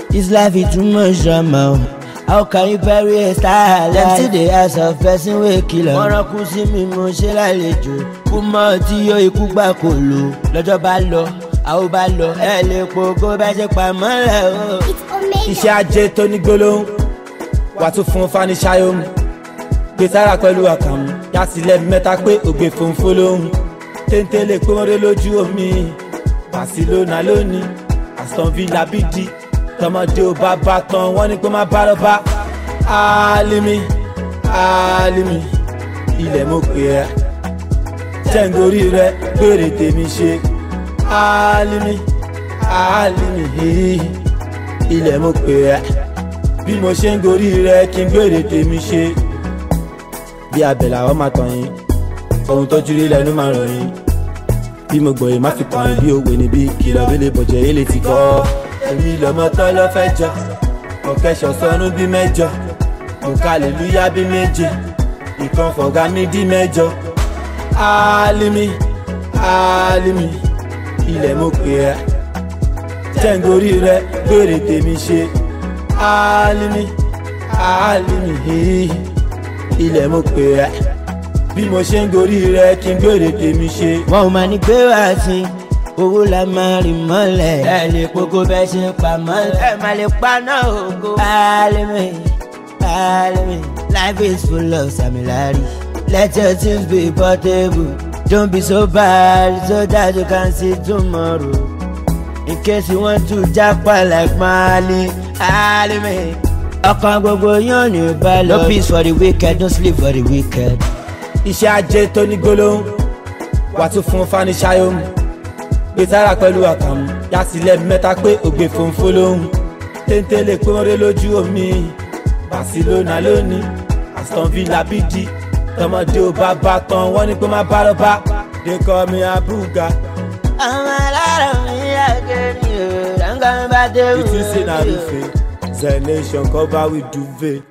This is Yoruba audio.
This life is too much drama. How can you bury a star? Them see the ass of person wey kill am. Wọ́n rán kú sí mi mo ṣe lálejò. Kú mọ́ tí yóò ikú gbà kò lò. Lọ́jọ́ bá lọ, àwọn bá lọ. Ẹ lè pogo bá ṣe pamọ́ rẹ̀ o. Iṣẹ́ ajé tó ní gbólóhùn. Wà tún fún Fani Ṣayọ̀mù. Gbé sára pẹ̀lú àkàmú. Yá sílẹ̀ mẹ́ta pé ògbé fòǹfò lóhùn. Téńté lè pé wọ́n dé lójú omi. Barcelona lónìí. Aston Villa bídì. Tọmọdé ò bá bá tán wọ́n ní pé má bá lọ bá. Alimi ilẹ̀ mo pè ẹ́ jẹ́ǹgorí rẹ gbèrè tèmi ṣe. Alimi ilẹ̀ mo pè ẹ́ bí mo ṣe ń gorí rẹ kí n gbèrè tèmi ṣe. Bí abẹ́là ọ́ máa tàn yín ohun tójú rí lẹ́nu máa ràn yín. Bí mo gbọ̀yìn má fi kàn yín bí òwe níbí kìlọ̀ bí lè bọ̀jẹ̀ èlé ti kọ́. Èmi lọ́mọ tán lọ fẹ́ jọ ọ̀kẹ́sọ̀ sọnù bí mẹ́jọ òkàlélúyà bí méje ìkan fọ̀gá mi dí mẹ́jọ. Alimi ilẹ̀ mo pè ẹ́ jẹ́ǹgorí rẹ gbèrè tèmi ṣe. Alimi ilẹ̀ mo pè ẹ́ bí mo ṣe ń gorí rẹ kí n gbèrè tèmi ṣe. Wọ́n ò máa ní pé wá sí owó la máa rìn mọ́lẹ̀. Ẹ lè pogo bẹ́ẹ̀ ṣe ń pa mọ́lẹ̀. Ẹ máa lè paná ògo. Alimi, life is full of samilari. Let your things be portable. Don't be so bad so that you can see tomorrow. In case you want to japa like Mali. Alimi, ọkàn gbogbo yóò ní balọ̀. No peace for the wicked, no sleep for the wicked. Iṣẹ́ ajé tó ní gbólóhùn. Wà tún fún Fani Ṣayọ̀mù. Gbé sára pẹ̀lú àkàmú. Yá sílẹ̀ mẹ́ta pé ògbé fòǹfò lóhùn. Téńté lè pé wọ́n dé lójú omi. Barcelona lónìí. Aston Villa bídì. Tọmọdé ò bá bá tán wọ́n ní pé má bá lọ bá. They call me Abuga. Ọmọ alára mi àgẹ̀rì o. Dangan bá dé wù. Ìtúsí náà rúfe. Zenation cover with duvet.